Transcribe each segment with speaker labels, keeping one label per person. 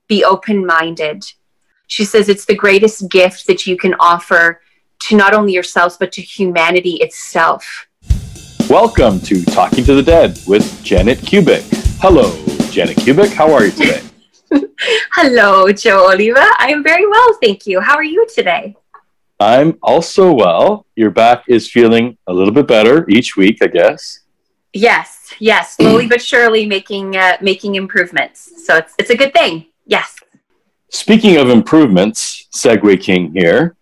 Speaker 1: be open-minded. She says it's the greatest gift that you can offer to not only yourselves, but to humanity itself.
Speaker 2: Welcome to Talking to the Dead with Janet Kubik. Hello, Janet Kubik. How are you today?
Speaker 1: Hello, Joe Oliva. I am very well, thank you. How are you today?
Speaker 2: I'm also well. Your back is feeling a little bit better each week, I guess.
Speaker 1: Yes, slowly but surely making improvements. So it's a good thing. Yes.
Speaker 2: Speaking of improvements, Segue King here.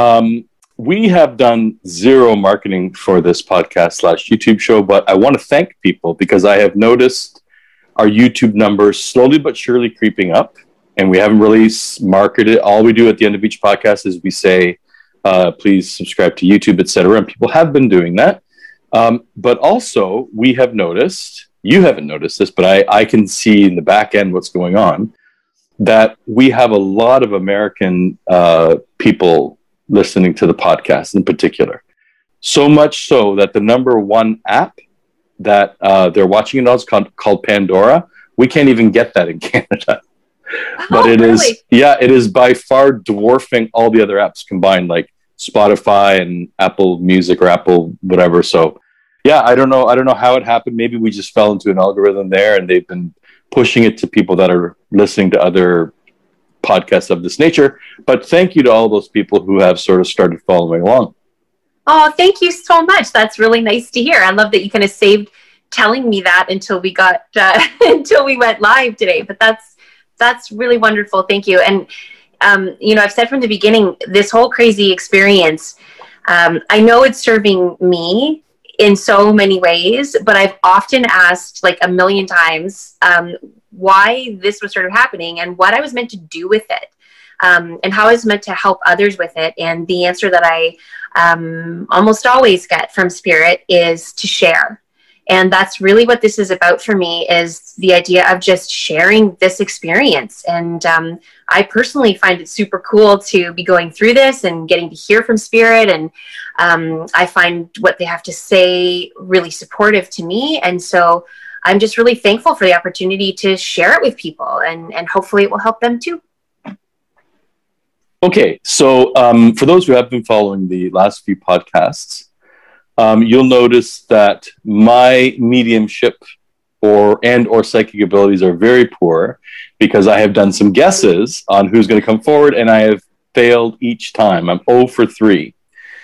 Speaker 2: We have done zero marketing for this podcast / YouTube show, but I want to thank people because I have noticed our YouTube numbers slowly but surely creeping up, and we haven't really marketed it. All we do at the end of each podcast is we say, please subscribe to YouTube, etc. And people have been doing that. But also, we have noticed, you haven't noticed this, but I can see in the back end what's going on, that we have a lot of American people listening to the podcast in particular. So much so that the number one app that they're watching it on is called Pandora. We can't even get that in Canada. But it really? It is by far dwarfing all the other apps combined, like Spotify and Apple Music or Apple whatever. So yeah, I don't know how it happened. Maybe we just fell into an algorithm there and they've been pushing it to people that are listening to other podcasts of this nature. But thank you to all those people who have sort of started following along. Oh,
Speaker 1: thank you so much. That's really nice to hear. I love that you kind of saved telling me that until we got until we went live today. But that's really wonderful. Thank you. And I've said from the beginning, this whole crazy experience, I know it's serving me in so many ways, but I've often asked like a million times why this was sort of happening and what I was meant to do with it, and how I was meant to help others with it. And the answer that I almost always get from Spirit is to share. And that's really what this is about for me, is the idea of just sharing this experience. And I personally find it super cool to be going through this and getting to hear from Spirit. And I find what they have to say really supportive to me. And so I'm just really thankful for the opportunity to share it with people, and hopefully it will help them too.
Speaker 2: Okay, so for those who have been following the last few podcasts, you'll notice that my mediumship or psychic abilities are very poor because I have done some guesses on who's going to come forward, and I have failed each time. I'm 0 for 3.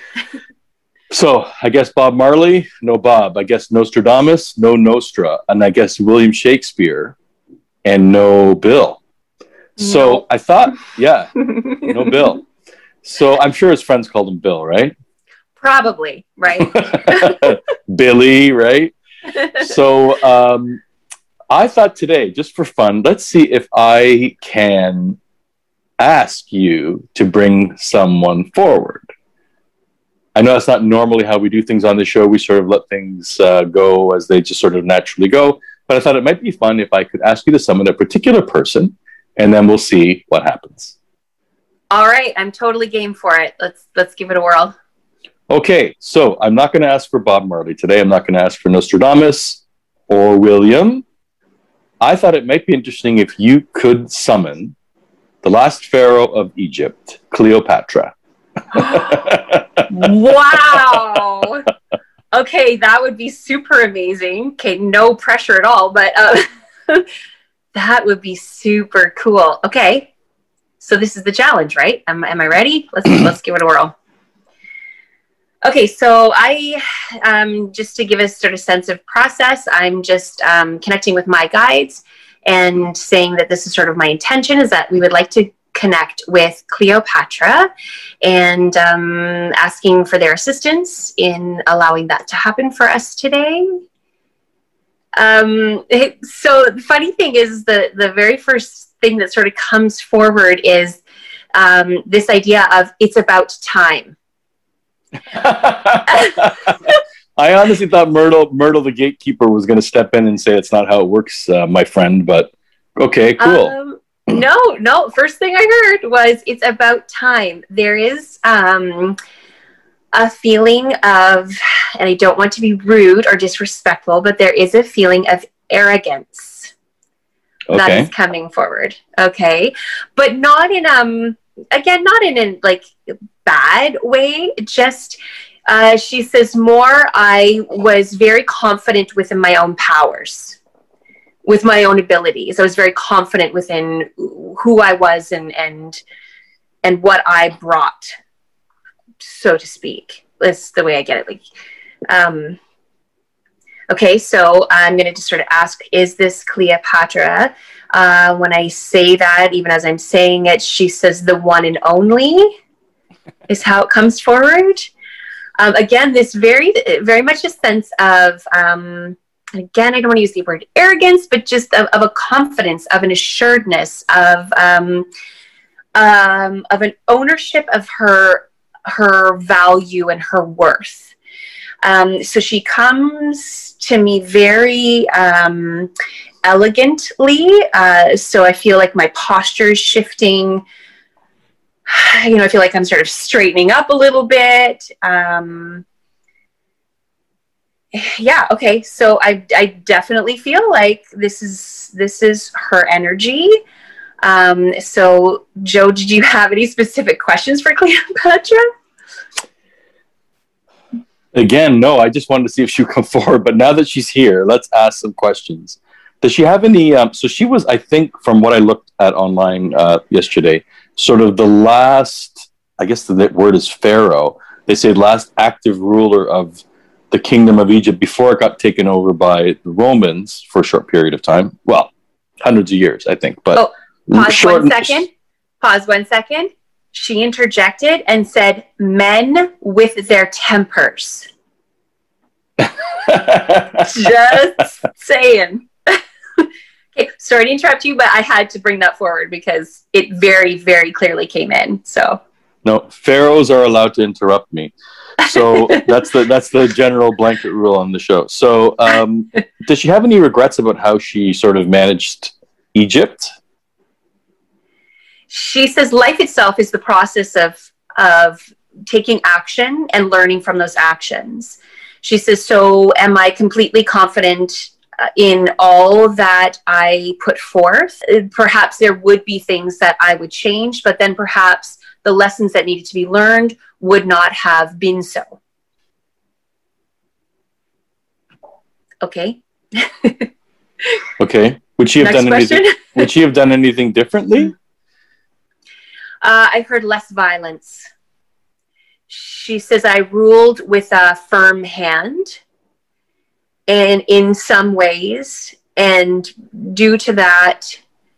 Speaker 2: So I guess Bob Marley, no Bob. I guess Nostradamus, no Nostra. And I guess William Shakespeare, and no Bill. So no. I thought, no Bill. So I'm sure his friends called him Bill, right?
Speaker 1: Probably, right?
Speaker 2: Billy, right? So I thought today, just for fun, let's see if I can ask you to bring someone forward. I know that's not normally how we do things on the show. We sort of let things go as they just sort of naturally go. But I thought it might be fun if I could ask you to summon a particular person, and then we'll see what happens.
Speaker 1: All right, I'm totally game for it. Let's give it a whirl.
Speaker 2: Okay, so I'm not going to ask for Bob Marley today. I'm not going to ask for Nostradamus or William. I thought it might be interesting if you could summon the last pharaoh of Egypt, Cleopatra.
Speaker 1: Wow. Okay, that would be super amazing. Okay, no pressure at all, but that would be super cool. Okay, so this is the challenge, right? Am I ready? Let's give it a whirl. Okay, so I just to give a sort of sense of process, I'm just connecting with my guides and saying that this is sort of my intention, is that we would like to connect with Cleopatra, and asking for their assistance in allowing that to happen for us today. So the funny thing is the very first thing that sort of comes forward is this idea of it's about time.
Speaker 2: I honestly thought Myrtle the gatekeeper was going to step in and say it's not how it works, my friend, but okay, cool.
Speaker 1: No. First thing I heard was it's about time. There is a feeling of, and I don't want to be rude or disrespectful, but there is a feeling of arrogance. that is coming forward. Okay. But not in, again, not in a like bad way. Just, she says more, I was very confident within my own powers, with my own abilities. I was very confident within who I was and what I brought, so to speak. That's the way I get it. Like, okay, so I'm going to just sort of ask, is this Cleopatra? When I say that, even as I'm saying it, she says the one and only is how it comes forward. Again, this very, very much a sense of, again, I don't want to use the word arrogance, but just of a confidence, of an assuredness, of an ownership of her value and her worth. So she comes to me very elegantly. So I feel like my posture is shifting. I feel like I'm sort of straightening up a little bit. Yeah. Okay. So I definitely feel like this is her energy. So Joe, did you have any specific questions for Cleopatra?
Speaker 2: Again, no, I just wanted to see if she would come forward, but now that she's here, let's ask some questions. Does she have any, so she was, I think, from what I looked at online yesterday, sort of the last, I guess the word is pharaoh. They say last active ruler of the kingdom of Egypt before it got taken over by the Romans for a short period of time. Well, hundreds of years, I think. But
Speaker 1: Pause 1 second. She interjected and said, men with their tempers. Just saying. Okay, sorry to interrupt you, but I had to bring that forward because it very, very clearly came in. So
Speaker 2: no, pharaohs are allowed to interrupt me. So that's the general blanket rule on the show. So does she have any regrets about how she sort of managed Egypt?
Speaker 1: She says life itself is the process of taking action and learning from those actions. She says, so am I completely confident in all that I put forth? Perhaps there would be things that I would change, but then perhaps the lessons that needed to be learned would not have been so. Okay.
Speaker 2: Okay. Would she have done anything differently?
Speaker 1: I heard less violence. She says, I ruled with a firm hand and in some ways, and due to that,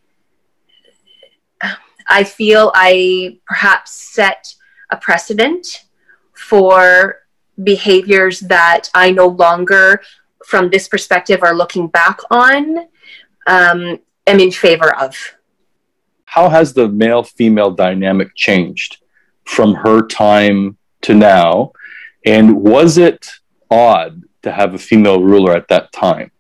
Speaker 1: I feel I perhaps set a precedent for behaviors that I no longer, from this perspective, are looking back on, am in favor of.
Speaker 2: How has the male-female dynamic changed from her time to now? And was it odd to have a female ruler at that time?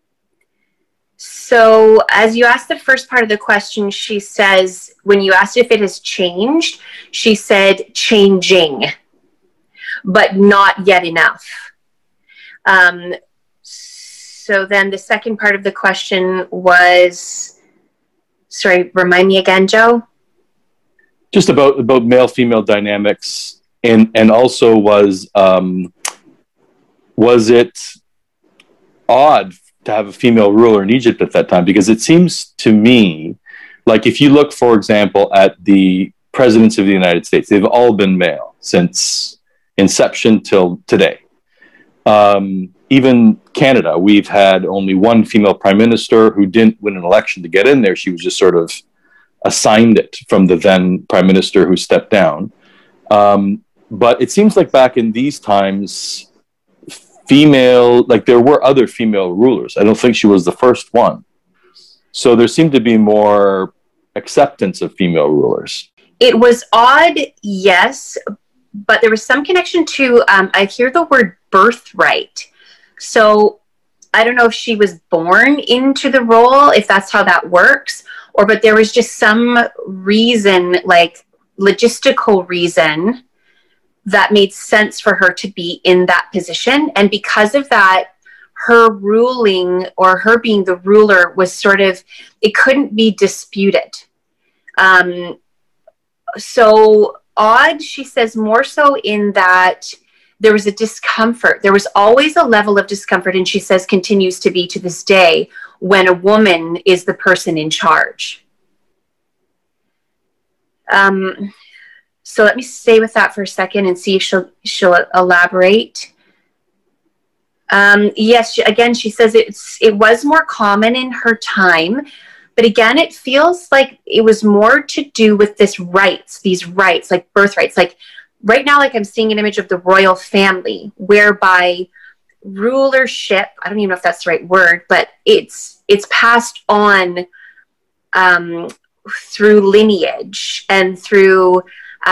Speaker 1: So as you asked the first part of the question, she says, when you asked if it has changed, she said changing, but not yet enough. So then the second part of the question was... Sorry, remind me again, Joe?
Speaker 2: Just about male-female dynamics, and also was it odd to have a female ruler in Egypt at that time? Because it seems to me like if you look, for example, at the presidents of the United States, they've all been male since inception till today. Even Canada, we've had only one female prime minister who didn't win an election to get in there. She was just sort of assigned it from the then prime minister who stepped down. But it seems like back in these times, there were other female rulers. I don't think she was the first one. So there seemed to be more acceptance of female rulers.
Speaker 1: It was odd, yes, but there was some connection to, I hear the word birthright. So I don't know if she was born into the role, if that's how that works, but there was just some reason, like logistical reason, that made sense for her to be in that position. And because of that, her ruling or her being the ruler was sort of, it couldn't be disputed. So odd, she says, more so in that there was a discomfort. There was always a level of discomfort, and she says continues to be to this day, when a woman is the person in charge. So let me stay with that for a second and see if she'll elaborate. Yes, again, she says it was more common in her time, but again, it feels like it was more to do with these rights, like birthrights. Like right now, like I'm seeing an image of the royal family, whereby rulership, I don't even know if that's the right word, but it's passed on through lineage and through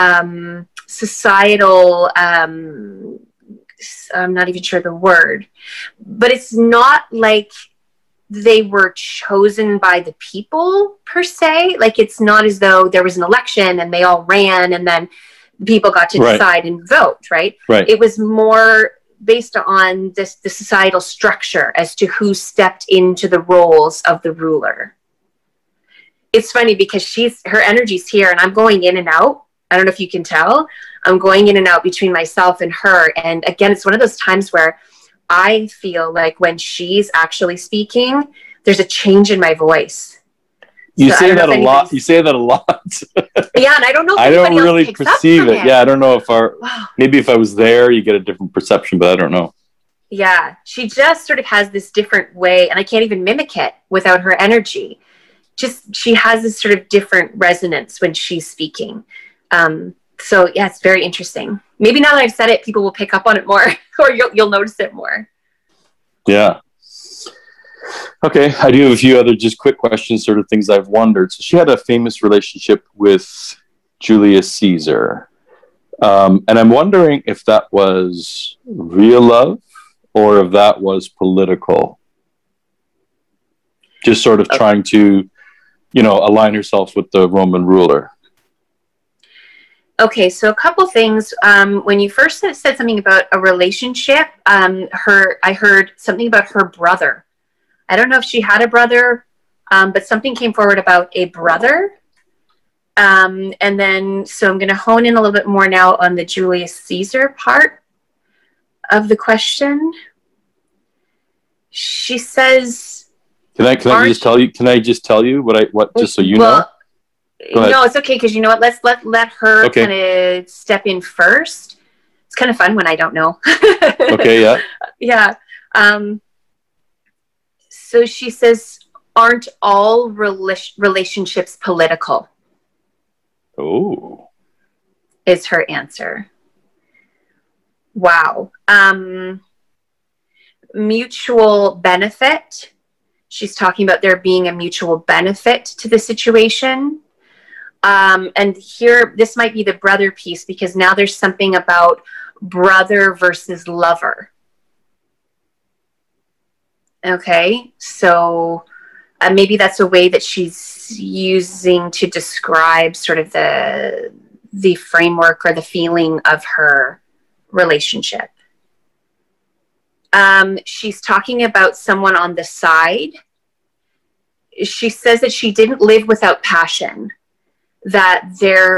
Speaker 1: societal, I'm not even sure the word, but it's not like they were chosen by the people per se. Like it's not as though there was an election and they all ran and then people got to decide and vote, right? It was more based on the societal structure as to who stepped into the roles of the ruler. It's funny because her energy's here and I'm going in and out. I don't know if you can tell. I'm going in and out between myself and her. And again, it's one of those times where I feel like when she's actually speaking, there's a change in my voice.
Speaker 2: You say that a lot. You say that a lot.
Speaker 1: Yeah, and I don't know if
Speaker 2: I don't really
Speaker 1: else
Speaker 2: perceive it. Yeah, I don't know if maybe if I was there, you get a different perception, but I don't know.
Speaker 1: Yeah, she just sort of has this different way, and I can't even mimic it without her energy. Just she has this sort of different resonance when she's speaking. So yeah, it's very interesting. Maybe now that I've said it, people will pick up on it more, or you'll notice it more. Yeah.
Speaker 2: Okay, I do have a few other just quick questions, sort of things I've wondered. So she had a famous relationship with Julius Caesar. And I'm wondering if that was real love or if that was political. Just sort of trying to, align herself with the Roman ruler.
Speaker 1: Okay, so a couple things. When you first said something about a relationship, I heard something about her brother. I don't know if she had a brother, but something came forward about a brother. And then, so I'm going to hone in a little bit more now on the Julius Caesar part of the question. She says, Can I just tell you what just so you know? No, it's okay, because you know what? Let's let her kind of step in first. It's kind of fun when I don't know.
Speaker 2: Okay, yeah.
Speaker 1: Yeah. So she says, aren't all relationships political?
Speaker 2: Oh.
Speaker 1: Is her answer. Wow. Mutual benefit. She's talking about there being a mutual benefit to the situation. And here, this might be the brother piece, because now there's something about brother versus lover. Okay, so maybe that's a way that she's using to describe sort of the framework or the feeling of her relationship. She's talking about someone on the side. She says that she didn't live without passion, that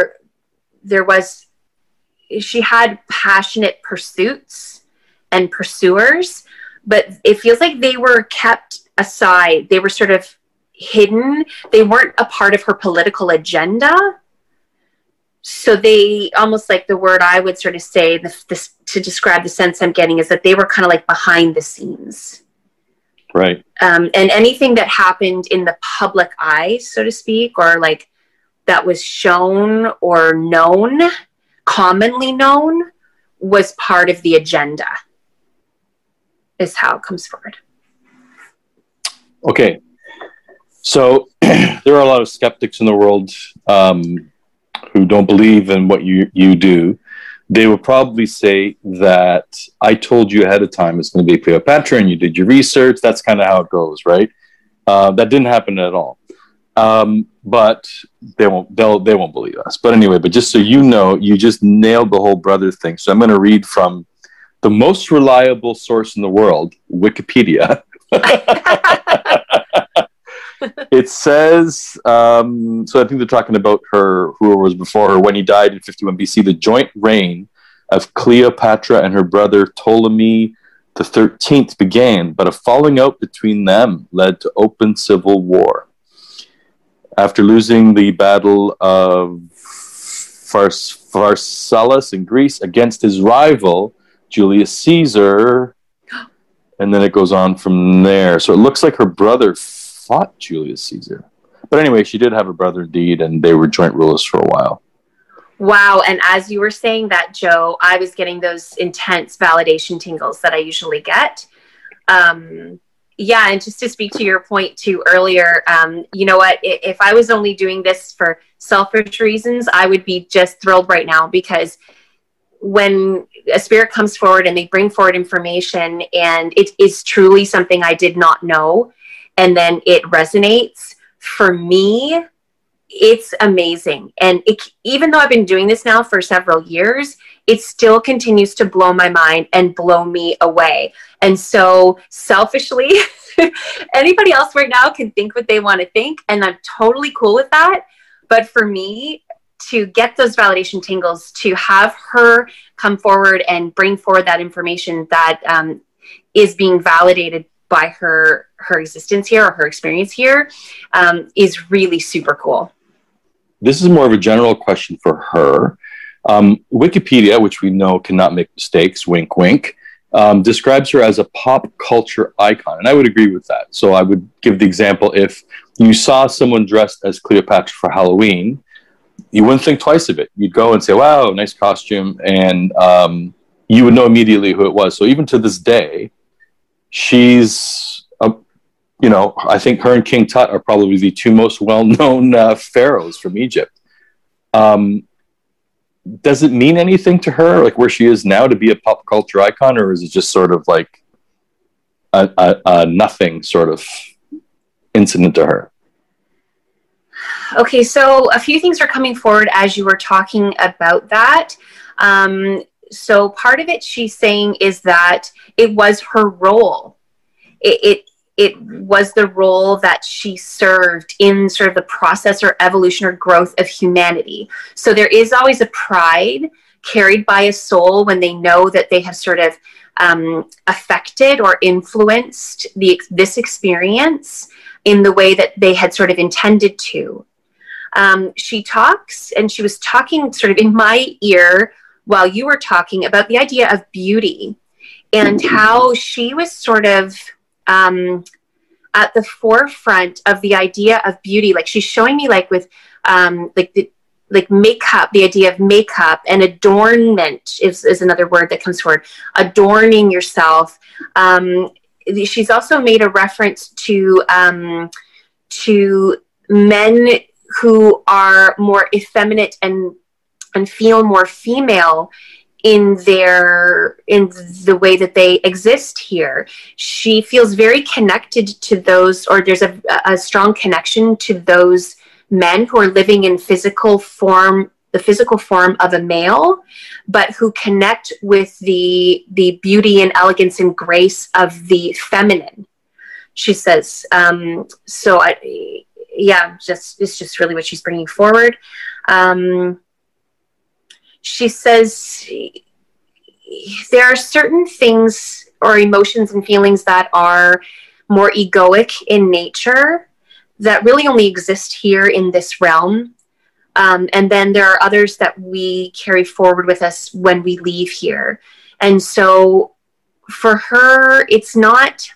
Speaker 1: she had passionate pursuits and pursuers, but it feels like they were kept aside. They were sort of hidden. They weren't a part of her political agenda. So they, almost like the word I would sort of say to describe the sense I'm getting, is that they were kind of like behind the scenes.
Speaker 2: Right.
Speaker 1: And anything that happened in the public eye, so to speak, or like that was shown or known, commonly known, was part of the agenda, is how it comes forward.
Speaker 2: Okay. So there are a lot of skeptics in the world who don't believe in what you do. They will probably say that I told you ahead of time it's going to be Cleopatra and you did your research. That's kind of how it goes, right? That didn't happen at all. But they won't believe us. But anyway, but just so you know, you just nailed the whole brother thing. So I'm going to read from the most reliable source in the world, Wikipedia. It says, so I think they're talking about her, who was before her, when he died in 51 BC, the joint reign of Cleopatra and her brother Ptolemy the 13th began, but a falling out between them led to open civil war. After losing the Battle of Pharsalus in Greece against his rival, Julius Caesar, and then it goes on from there. So it looks like her brother fought Julius Caesar. But anyway, she did have a brother indeed, and they were joint rulers for a while.
Speaker 1: Wow. And as you were saying that, Joe, I was getting those intense validation tingles that I usually get. Yeah, and just to speak to your point too earlier, you know what, if I was only doing this for selfish reasons, I would be just thrilled right now, because when a spirit comes forward and they bring forward information and it is truly something I did not know, and then it resonates, for me, it's amazing. And even though I've been doing this now for several years, it still continues to blow my mind and blow me away. And so selfishly, anybody else right now can think what they want to think, and I'm totally cool with that. But for me, to get those validation tingles, to have her come forward and bring forward that information that is being validated by her existence here, or her experience here, is really super cool.
Speaker 2: This is more of a general question for her. Wikipedia, which we know cannot make mistakes, wink, wink, describes her as a pop culture icon. And I would agree with that. So I would give the example, if you saw someone dressed as Cleopatra for Halloween, you wouldn't think twice of it. You'd go and say, wow, nice costume. And you would know immediately who it was. So even to this day, she's, I think her and King Tut are probably the two most well-known pharaohs from Egypt. Does it mean anything to her, like where she is now, to be a pop culture icon, or is it just sort of like a nothing sort of incident to her?
Speaker 1: Okay, so a few things are coming forward as you were talking about that. So part of it she's saying is that it was her role. It was the role that she served in sort of the process or evolution or growth of humanity. So there is always a pride carried by a soul when they know that they have sort of affected or influenced this experience in the way that they had sort of intended to. She talks, and she was talking sort of in my ear while you were talking about the idea of beauty, and how she was sort of at the forefront of the idea of beauty. Like, she's showing me, like, with like makeup, the idea of makeup, and adornment is another word that comes forward, adorning yourself. She's also made a reference to men who are more effeminate and feel more female in the way that they exist here. She feels very connected to those, or there's a strong connection to those men who are living in the physical form of a male, but who connect with the beauty and elegance and grace of the feminine, she says. It's just really what she's bringing forward. She says there are certain things or emotions and feelings that are more egoic in nature that really only exist here in this realm. And then there are others that we carry forward with us when we leave here. And so for her, it's not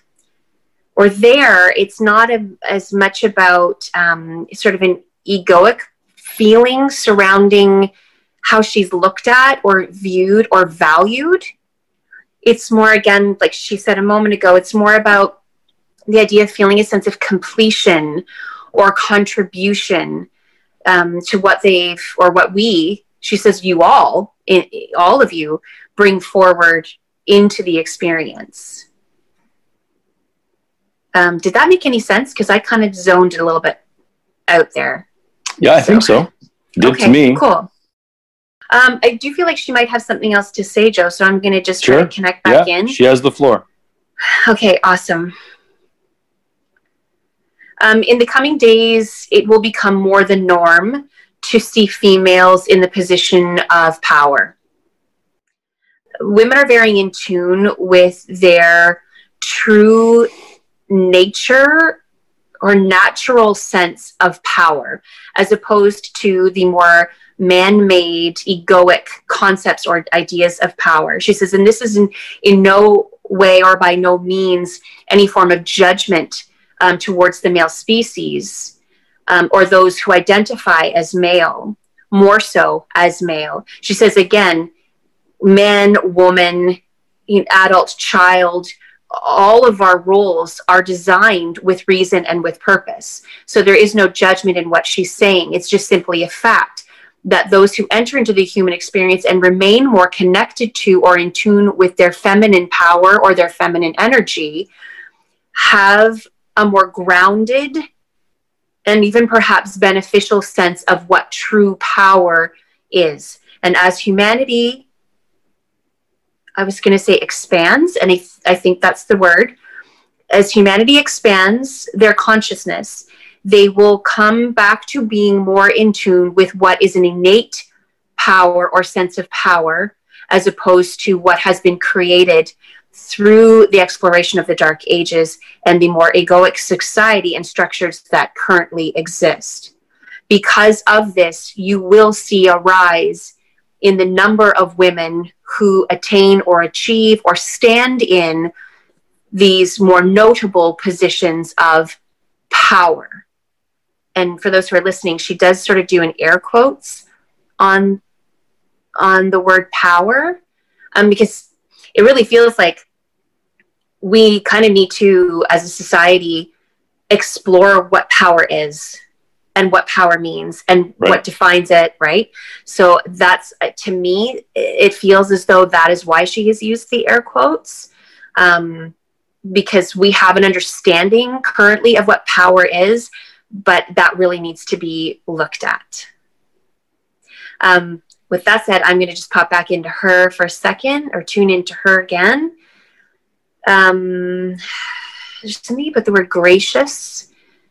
Speaker 1: as much about sort of an egoic feeling surrounding how she's looked at or viewed or valued. It's more, again, like she said a moment ago, it's more about the idea of feeling a sense of completion or contribution to what she says, you all of you bring forward into the experience. Did that make any sense? Because I kind of zoned it a little bit out there.
Speaker 2: Yeah, I think so. Did to me.
Speaker 1: Cool. I do feel like she might have something else to say, Joe, so I'm going to just try to connect back in.
Speaker 2: She has the floor.
Speaker 1: Okay, awesome. In the coming days, it will become more the norm to see females in the position of power. Women are very in tune with their true nature or natural sense of power, as opposed to the more man-made, egoic concepts or ideas of power. She says, and this is in no way or by no means any form of judgment towards the male species or those who identify as male, more so as male. She says, again, man, woman, adult, child, all of our roles are designed with reason and with purpose. So there is no judgment in what she's saying. It's just simply a fact that those who enter into the human experience and remain more connected to or in tune with their feminine power or their feminine energy have a more grounded and even perhaps beneficial sense of what true power is. And as humanity, I was going to say expands, and I think that's the word. As humanity expands their consciousness, they will come back to being more in tune with what is an innate power or sense of power, as opposed to what has been created through the exploration of the Dark Ages and the more egoic society and structures that currently exist. Because of this, you will see a rise in the number of women who attain or achieve or stand in these more notable positions of power. And for those who are listening, she does sort of do an air quotes on the word power, because it really feels like we kind of need to, as a society, explore what power is and what power means and what defines it, right? So that's, to me, it feels as though that is why she has used the air quotes, because we have an understanding currently of what power is, but that really needs to be looked at. With that said, I'm going to just pop back into her for a second, or tune into her again. Just something about the word gracious.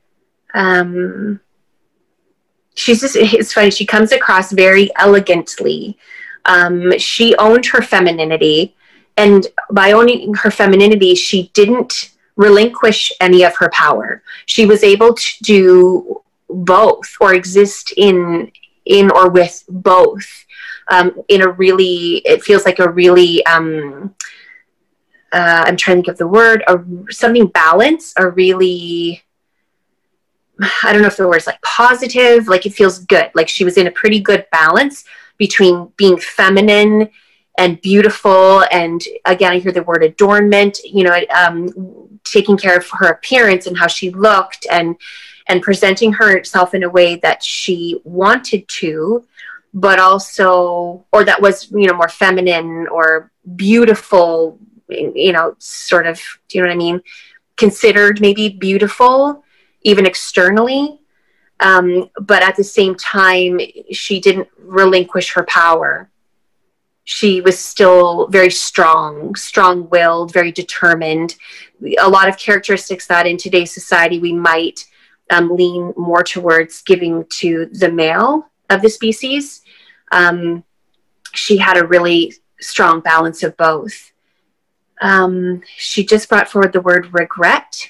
Speaker 1: She's just, it's funny, she comes across very elegantly. She owned her femininity, and by owning her femininity, she didn't relinquish any of her power. She was able to do both, or exist in or with both, in a really, it feels like a really, I'm trying to think of the word, something balance, a really, I don't know if the word's like positive, like it feels good. Like she was in a pretty good balance between being feminine and beautiful. And again, I hear the word adornment, taking care of her appearance and how she looked, and presenting herself in a way that she wanted to, but also, or that was, more feminine or beautiful, sort of, do you know what I mean? Considered maybe beautiful, even externally. But at the same time, she didn't relinquish her power. She was still very strong-willed, very determined. A lot of characteristics that in today's society we might lean more towards giving to the male of the species. She had a really strong balance of both. She just brought forward the word regret.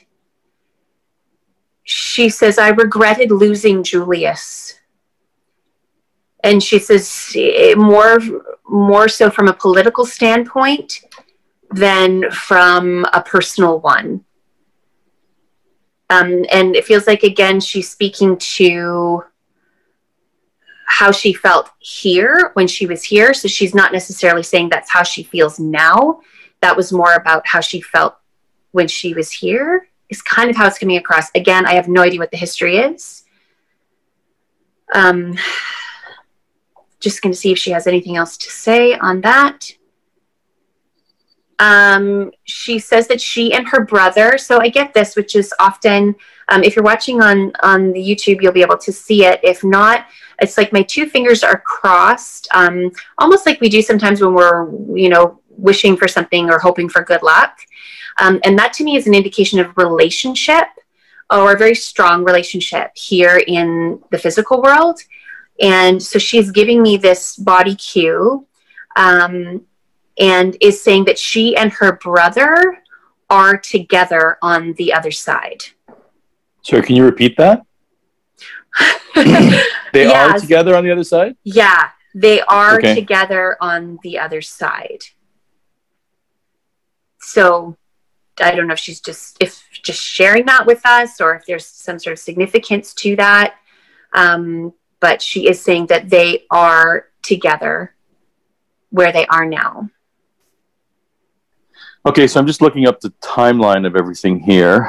Speaker 1: She says, I regretted losing Julius. And she says more so from a political standpoint than from a personal one. And it feels like, again, she's speaking to how she felt here when she was here. So she's not necessarily saying that's how she feels now. That was more about how she felt when she was here, is kind of how it's coming across. Again, I have no idea what the history is. Just going to see if she has anything else to say on that. She says that she and her brother, so I get this, which is often, if you're watching on the YouTube, you'll be able to see it. If not, it's like my two fingers are crossed, almost like we do sometimes when we're, wishing for something or hoping for good luck. And that to me is an indication of relationship, or a very strong relationship here in the physical world. And so she's giving me this body cue, and is saying that she and her brother are together on the other side.
Speaker 2: So can you repeat that? They are together on the other side?
Speaker 1: Yeah, they are together on the other side. So I don't know if she's just sharing that with us, or if there's some sort of significance to that. But she is saying that they are together where they are now.
Speaker 2: Okay, so I'm just looking up the timeline of everything here.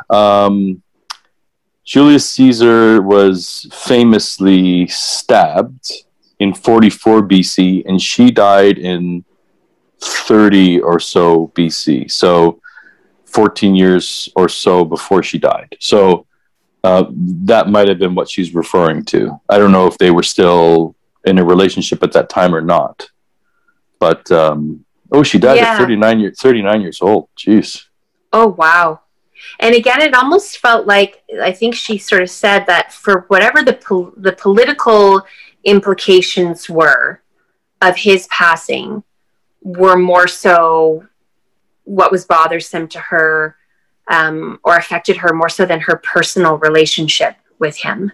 Speaker 2: Julius Caesar was famously stabbed in 44 BC, and she died in 30 or so BC. So 14 years or so before she died. So that might have been what she's referring to. I don't know if they were still in a relationship at that time or not. But, she died at 39 years old. Jeez.
Speaker 1: Oh, wow. And again, it almost felt like, I think she sort of said that for whatever the political implications were of his passing, were more so what was bothersome to her, or affected her more so than her personal relationship with him.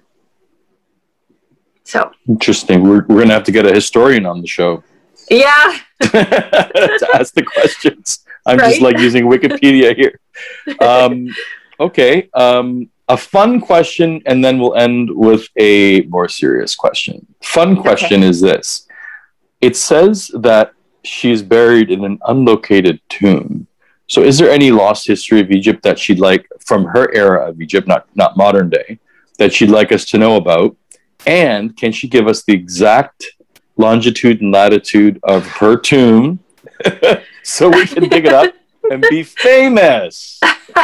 Speaker 1: So
Speaker 2: interesting. We're going to have to get a historian on the show.
Speaker 1: Yeah.
Speaker 2: To ask the questions. I'm just like using Wikipedia here. Okay. A fun question, and then we'll end with a more serious question. Fun question is this. It says that she's buried in an unlocated tomb. So is there any lost history of Egypt that she'd like, from her era of Egypt, not modern day, that she'd like us to know about? And can she give us the exact longitude and latitude of her tomb so we can dig it up and be famous?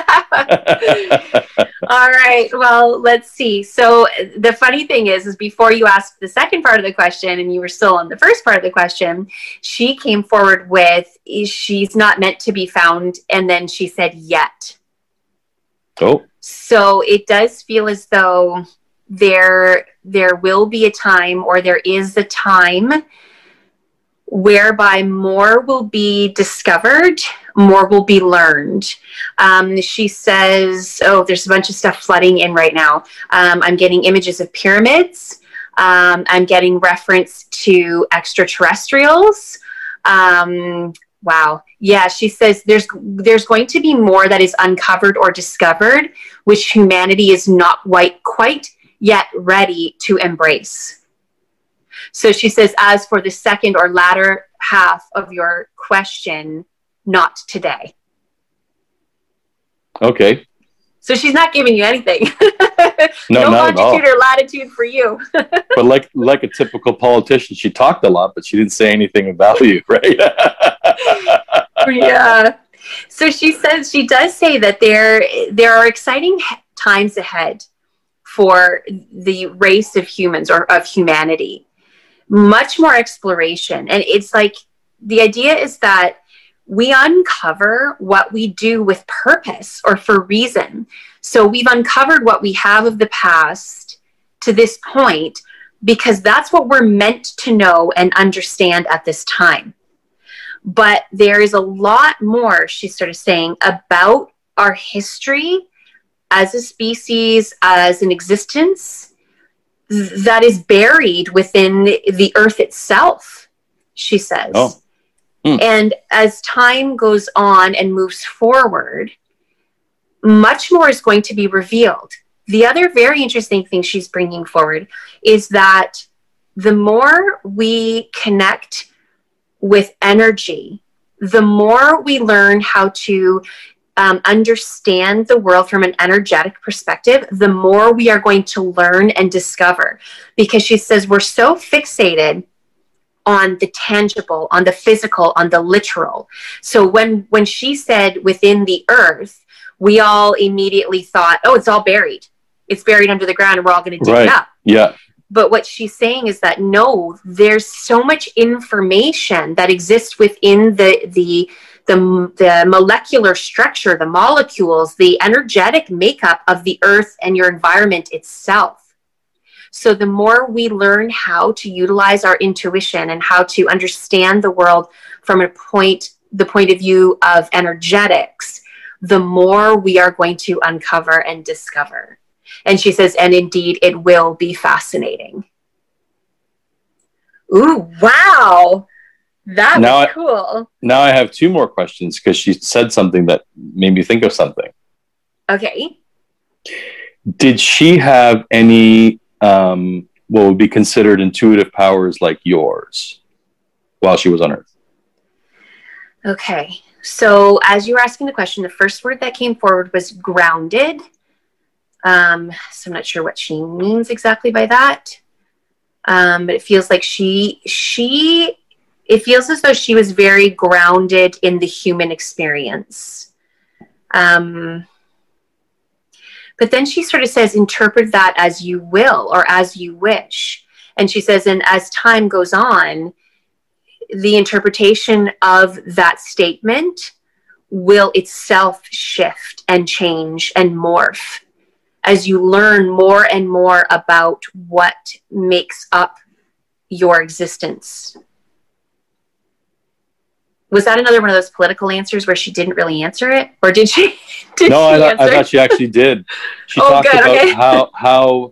Speaker 1: All right. Well, let's see. So the funny thing is before you asked the second part of the question and you were still on the first part of the question, she came forward with, she's not meant to be found. And then she said, yet.
Speaker 2: Oh.
Speaker 1: So it does feel as though there will be a time, or there is a time, whereby more will be discovered, more will be learned. She says, there's a bunch of stuff flooding in right now. I'm getting images of pyramids. I'm getting reference to extraterrestrials. Wow. Yeah, she says there's going to be more that is uncovered or discovered, which humanity is not quite yet ready to embrace. So she says, as for the second or latter half of your question, not today.
Speaker 2: Okay.
Speaker 1: So she's not giving you anything.
Speaker 2: No
Speaker 1: longitude or latitude for you.
Speaker 2: But like a typical politician, she talked a lot, but she didn't say anything of value, right?
Speaker 1: Yeah. So she does say that there are exciting times ahead for the race of humans, or of humanity. Much more exploration. And it's like, the idea is that we uncover what we do with purpose or for reason. So we've uncovered what we have of the past to this point, because that's what we're meant to know and understand at this time. But there is a lot more, she's sort of saying, about our history as a species, as an existence, that is buried within the earth itself, she says.
Speaker 2: Oh.
Speaker 1: And as time goes on and moves forward, much more is going to be revealed. The other very interesting thing she's bringing forward is that the more we connect with energy, the more we learn how to understand the world from an energetic perspective, the more we are going to learn and discover. Because she says we're so fixated on the tangible, on the physical, on the literal. So when she said within the earth, we all immediately thought, oh, it's all buried. It's buried under the ground and we're all going to dig it up.
Speaker 2: Yeah.
Speaker 1: But what she's saying is that no, there's so much information that exists within the molecular structure, the molecules, the energetic makeup of the earth and your environment itself. So the more we learn how to utilize our intuition and how to understand the world from the point of view of energetics, the more we are going to uncover and discover. And she says, and indeed, it will be fascinating. Ooh, wow. That was cool.
Speaker 2: Now I have two more questions because she said something that made me think of something.
Speaker 1: Okay.
Speaker 2: Did she have any what would be considered intuitive powers like yours while she was on Earth?
Speaker 1: Okay. So as you were asking the question, the first word that came forward was grounded. So I'm not sure what she means exactly by that. But it feels like it feels as though she was very grounded in the human experience. But then she sort of says, interpret that as you will or as you wish. And she says, and as time goes on, the interpretation of that statement will itself shift and change and morph as you learn more and more about what makes up your existence. Was that another one of those political answers where she didn't really answer it? Or did she?
Speaker 2: I thought she actually did. She talked about how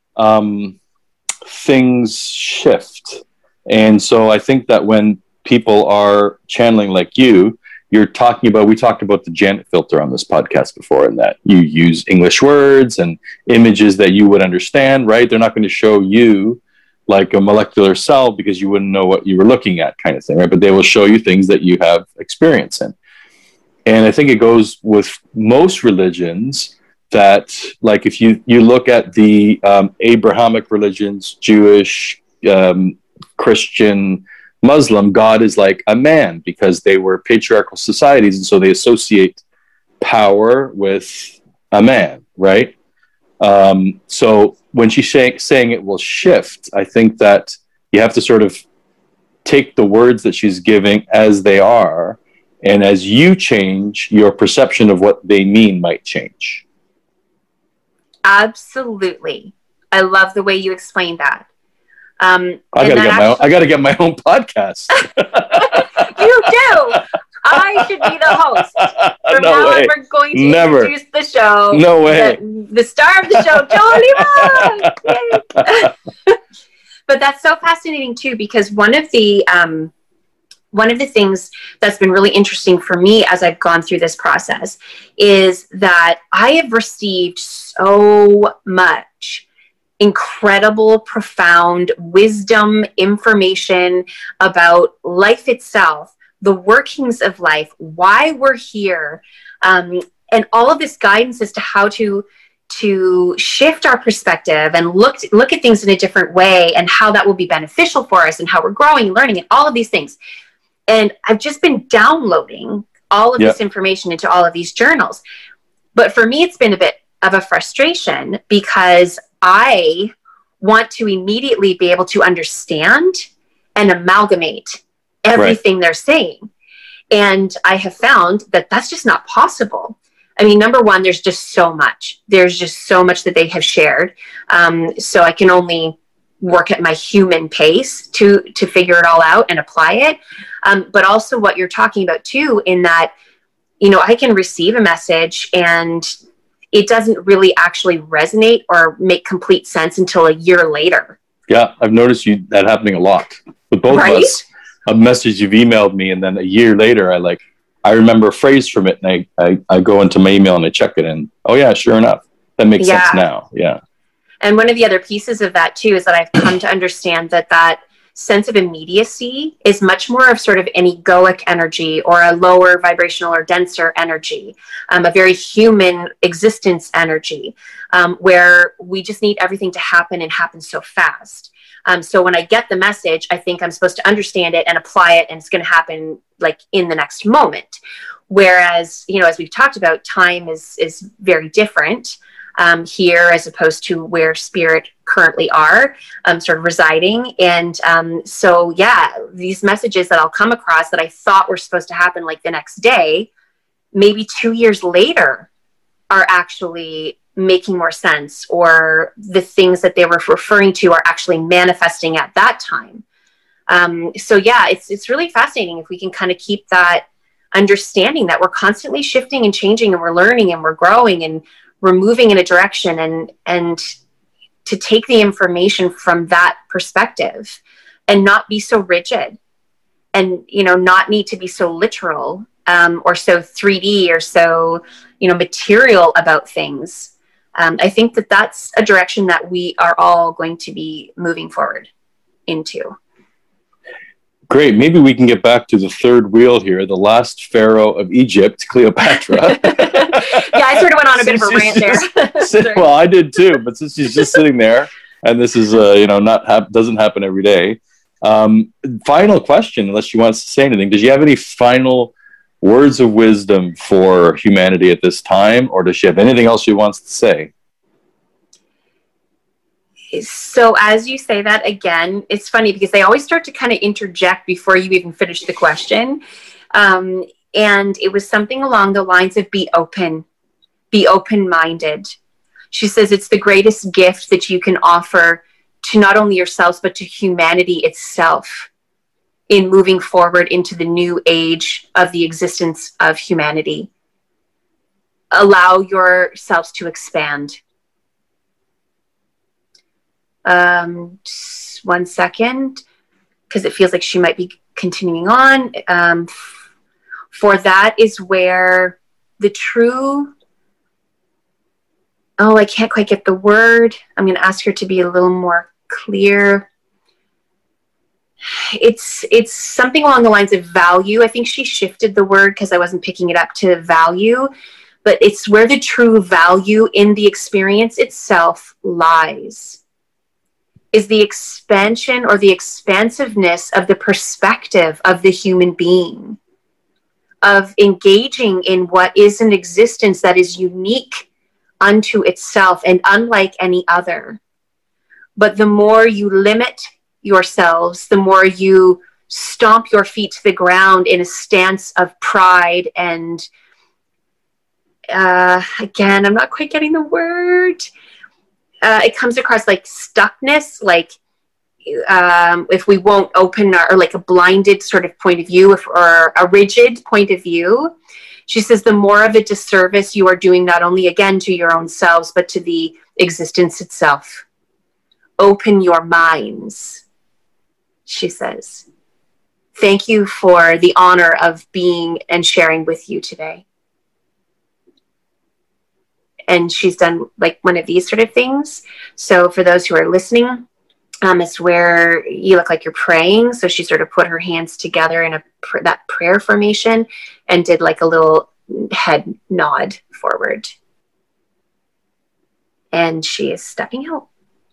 Speaker 2: things shift. And so I think that when people are channeling like you, we talked about the Janet filter on this podcast before, and that you use English words and images that you would understand, right? They're not going to show you like a molecular cell because you wouldn't know what you were looking at, kind of thing, right? But they will show you things that you have experience in. And I think it goes with most religions that, like, if you look at the Abrahamic religions, Jewish, Christian, Muslim, God is like a man because they were patriarchal societies, and so they associate power with a man, right? So when she's saying it will shift, I think that you have to sort of take the words that she's giving as they are, and as you change, your perception of what they mean might change.
Speaker 1: Absolutely. I love the way you explained that.
Speaker 2: I gotta get my own podcast.
Speaker 1: You do. I should be the host. From now on, we're going to introduce the show.
Speaker 2: No way.
Speaker 1: The star of the show, Jolie Rock. But that's so fascinating too, because one of the things that's been really interesting for me as I've gone through this process is that I have received so much incredible, profound wisdom, information about life itself, the workings of life, why we're here, and all of this guidance as to how to shift our perspective and look at things in a different way, and how that will be beneficial for us, and how we're growing and learning, and all of these things. And I've just been downloading all of this information into all of these journals. But for me, it's been a bit of a frustration because I want to immediately be able to understand and amalgamate everything they're saying. And I have found that that's just not possible. I mean, number one, there's just so much. There's just so much that they have shared. So I can only work at my human pace to figure it all out and apply it. But also what you're talking about too, in that, I can receive a message and it doesn't really actually resonate or make complete sense until a year later.
Speaker 2: Yeah, I've noticed that happening a lot with both of us. A message you've emailed me, and then a year later, I remember a phrase from it, and I go into my email and I check it, and oh yeah, sure enough, that makes sense now. Yeah.
Speaker 1: And one of the other pieces of that too is that I've come to understand that sense of immediacy is much more of sort of an egoic energy, or a lower vibrational or denser energy, a very human existence energy, where we just need everything to happen and happen so fast. So when I get the message, I think I'm supposed to understand it and apply it, and it's going to happen like in the next moment. Whereas, as we've talked about, time is very different here as opposed to where spirit currently are sort of residing. And so, yeah, these messages that I'll come across that I thought were supposed to happen like the next day, maybe 2 years later, are actually making more sense, or the things that they were referring to are actually manifesting at that time. So yeah, it's really fascinating if we can kind of keep that understanding that we're constantly shifting and changing, and we're learning and we're growing and we're moving in a direction, and to take the information from that perspective and not be so rigid, and, not need to be so literal, or so 3D or so, material about things. I think that that's a direction that we are all going to be moving forward into.
Speaker 2: Great. Maybe we can get back to the third wheel here, the last pharaoh of Egypt, Cleopatra.
Speaker 1: Yeah, I sort of went on a bit of a rant there.
Speaker 2: Well, I did too, but since she's just sitting there, and this is, doesn't happen every day. Final question, unless she wants to say anything. Does she have any final words of wisdom for humanity at this time, or does she have anything else she wants to say?
Speaker 1: So as you say that, again, it's funny because they always start to kind of interject before you even finish the question. And it was something along the lines of be open-minded. She says it's the greatest gift that you can offer to not only yourselves, but to humanity itself in moving forward into the new age of the existence of humanity. Allow yourselves to expand. 1 second, because it feels like she might be continuing on. For that is where the true, I can't quite get the word. I'm going to ask her to be a little more clear. It's something along the lines of value. I think she shifted the word because I wasn't picking it up to value, but it's where the true value in the experience itself lies. Is the expansion or the expansiveness of the perspective of the human being, of engaging in what is an existence that is unique unto itself and unlike any other. But the more you limit yourselves, the more you stomp your feet to the ground in a stance of pride and, again, I'm not quite getting the word. It comes across like stuckness, like if we won't open or like a blinded sort of point of view, or a rigid point of view. She says the more of a disservice you are doing, not only again to your own selves, but to the existence itself. Open your minds, she says. Thank you for the honor of being and sharing with you today. And she's done like one of these sort of things. So for those who are listening, it's where you look like you're praying. So she sort of put her hands together in that prayer formation and did like a little head nod forward. And she is stepping out.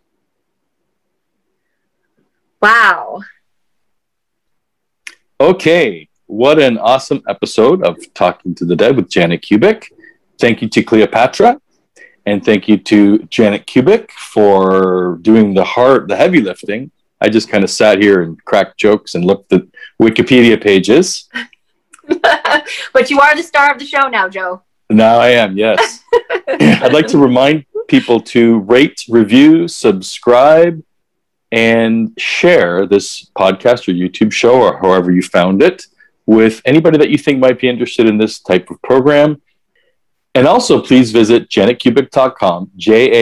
Speaker 1: Wow.
Speaker 2: Okay. What an awesome episode of Talking to the Dead with Janet Kubik. Thank you to Cleopatra, and thank you to Janet Kubik for doing the heavy lifting. I just kind of sat here and cracked jokes and looked at Wikipedia pages.
Speaker 1: But you are the star of the show now, Joe.
Speaker 2: Now I am, yes. I'd like to remind people to rate, review, subscribe, and share this podcast or YouTube show, or however you found it, with anybody that you think might be interested in this type of program. And also, please visit janetkubik.com,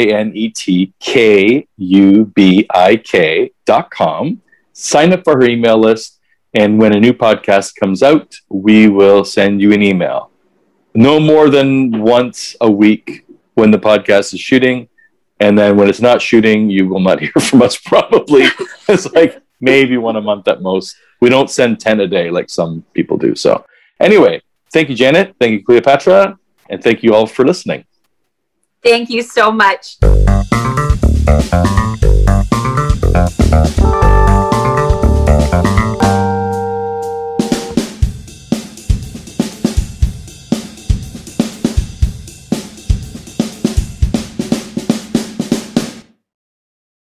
Speaker 2: JANETKUBIK.com. Sign up for her email list, and when a new podcast comes out, we will send you an email. No more than once a week when the podcast is shooting, and then when it's not shooting, you will not hear from us probably. It's like maybe one a month at most. We don't send 10 a day like some people do. So anyway, thank you, Janet. Thank you, Cleopatra. And thank you all for listening.
Speaker 1: Thank you so much.
Speaker 2: Bye.